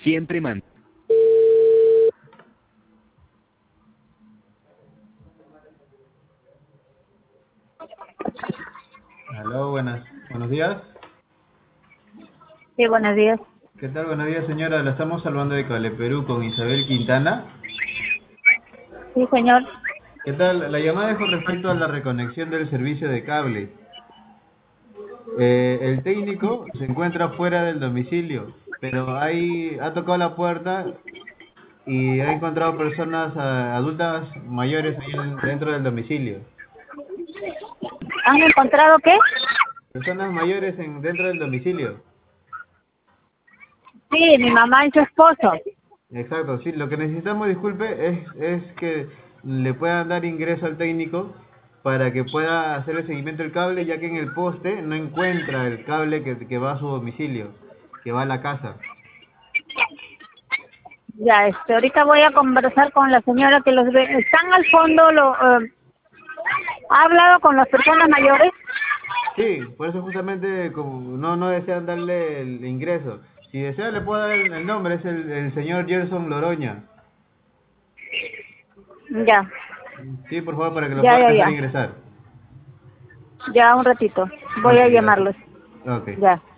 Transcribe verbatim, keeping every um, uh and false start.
Siempre man. Aló, buenas, buenos días. Sí, buenos días. ¿Qué tal? Buenos días, señora. La estamos salvando de Cable Perú con Isabel Quintana. Sí, señor. ¿Qué tal? La llamada es con respecto a la reconexión del servicio de cable. Eh, el técnico se encuentra fuera del domicilio, pero ahí ha tocado la puerta y ha encontrado personas ah, adultas mayores ahí en- dentro del domicilio. ¿Han encontrado qué? Personas mayores en, dentro del domicilio. Sí, mi mamá y su esposo. Exacto, sí, lo que necesitamos, disculpe, es, es que le puedan dar ingreso al técnico para que pueda hacer el seguimiento del cable, ya que en el poste no encuentra el cable que, que va a su domicilio, que va a la casa. Ya, este, ahorita voy a conversar con la señora que los ve. Están al fondo, lo, eh, ¿ha hablado con las personas mayores? Sí, por eso justamente como no, no desean darle el ingreso. Si desea le puedo dar el, el nombre, es el, el señor Gerson Loroña. Ya, Sí, por favor, para que lo ya, puedan ya, dejar ya. ingresar. Ya, un ratito. Voy Ok, a gracias. llamarlos. Ok. Ya.